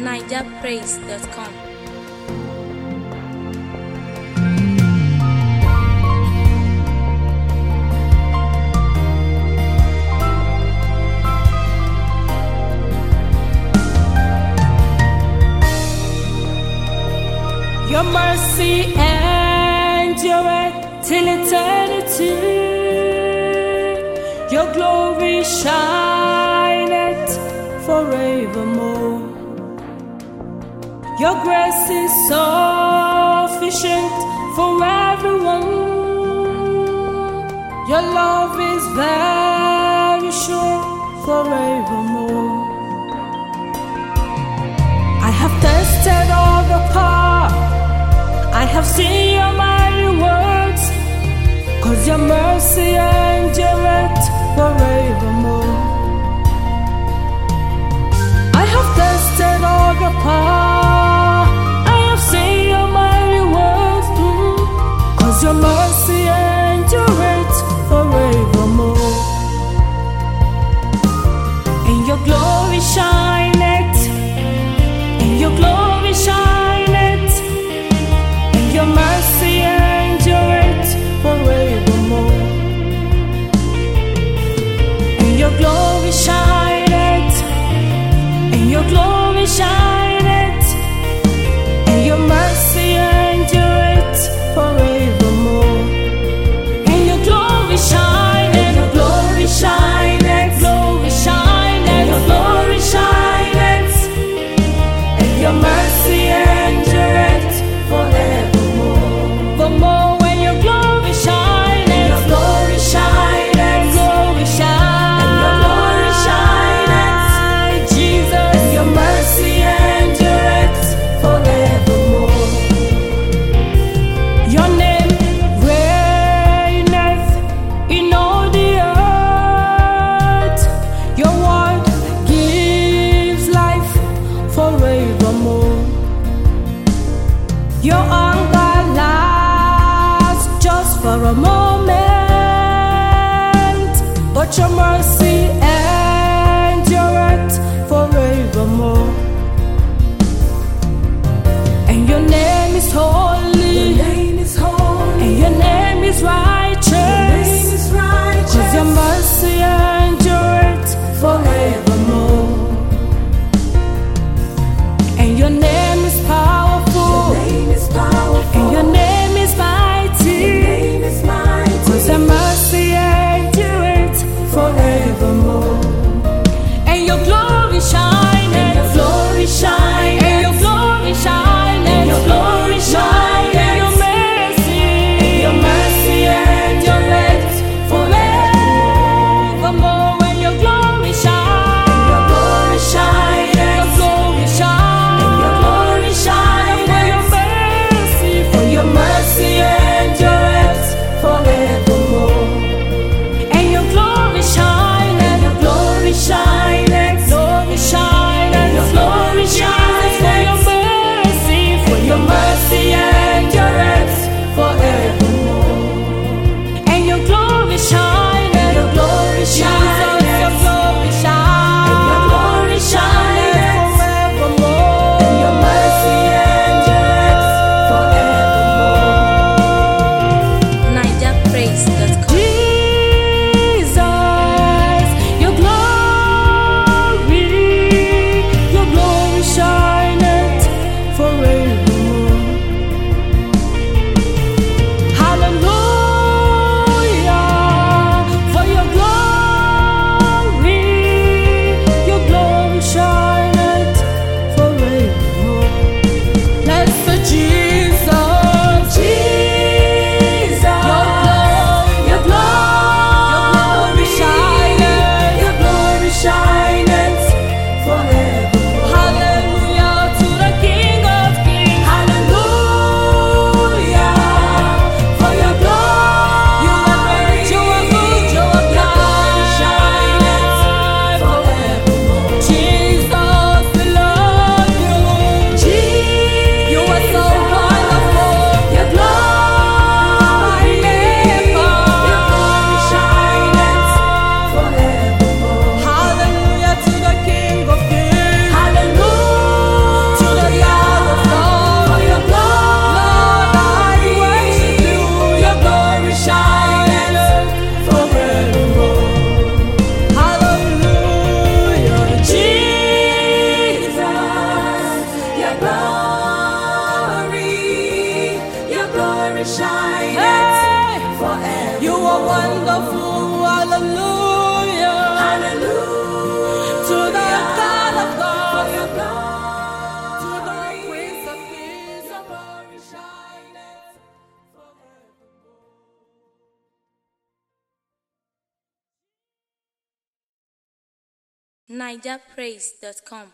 nigerpraise.com. Your mercy endureth till eternity. Your glory shineth forevermore. Your grace is sufficient for everyone. Your love is very sure forevermore. I have tasted all the power, I have seen your mighty works, 'cause your mercy endureth forevermore. I have tasted all the power, I have seen your mighty works, 'cause your mercy endureth forevermore. And your glory shineth, and your glory shineth, and your mercy endureth forevermore. And your glory shineth, and your glory shineth, and your mercy endureth forevermore. Hey, you are wonderful, hallelujah, hallelujah, to the God of God, to the Prince of Peace, your glory shineth forevermore. NigerPraise.com